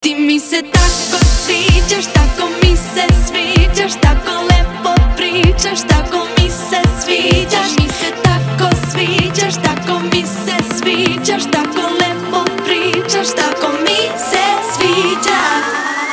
Ti mi se tako sviđaš, tako mi se sviđaš, tako lepo pričaš, tako mi se sviđaš. Mi se tako sviđaš, tako mi se sviđaš, tako lepo pričaš, tako mi se sviđaš.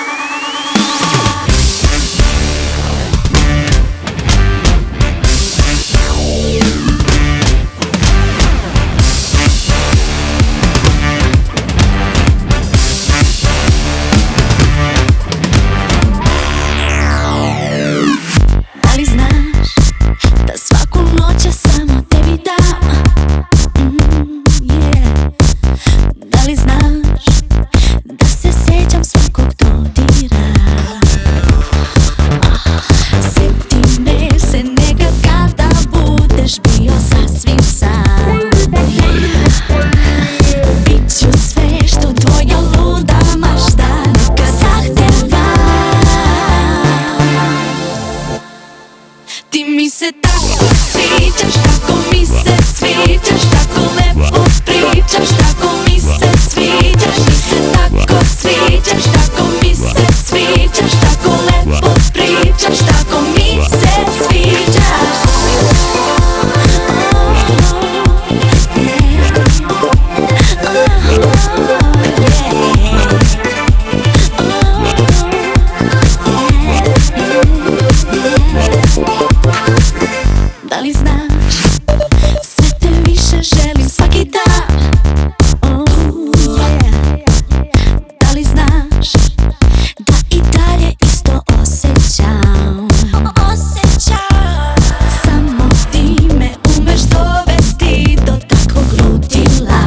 Ti mi se tako sviđaš, tako mi se sviđaš, tako lepo pričaš, tako mi se sviđaš. Mi se tako sviđaš, tako mi se sviđaš, tako lepo pričaš, tako mi se sviđaš. Da li znaš, sve te više želim svaki dan. Da li znaš, da i dalje isto osjećam. Samo ti me umeš dovesti do takvog ludila.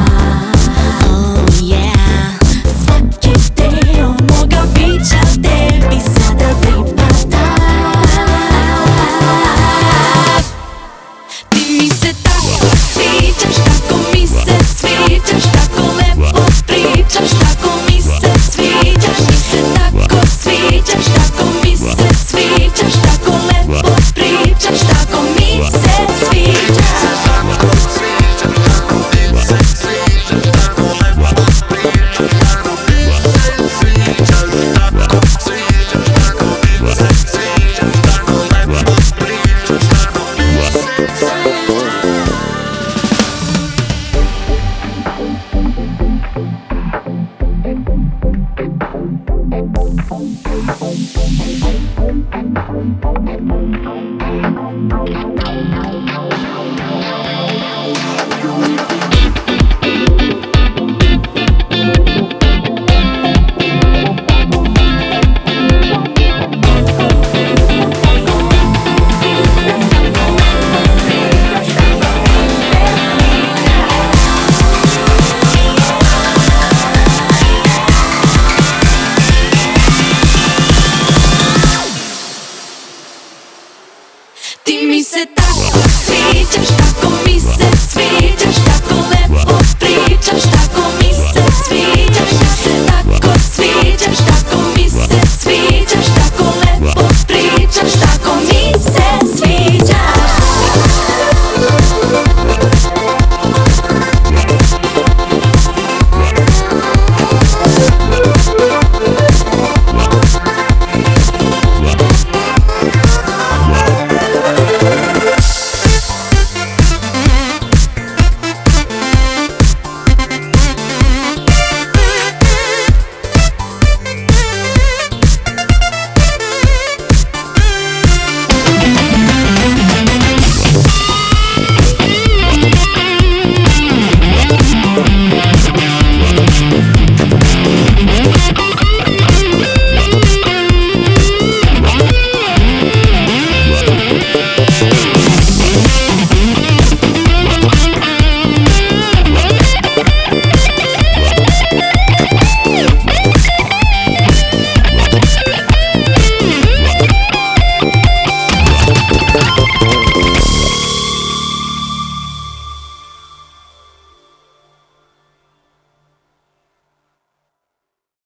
Svaki deo moga bića tebi sada pripada. Ti mi se tako sviđaš, tako mi se sviđaš, tako lepo pričaš, tako mi se sviđaš. Mi se tako sviđaš, tako mi se sviđaš, tako lepo pričaš, tako mi se sviđaš. Ti mi se tako sviđaš, tako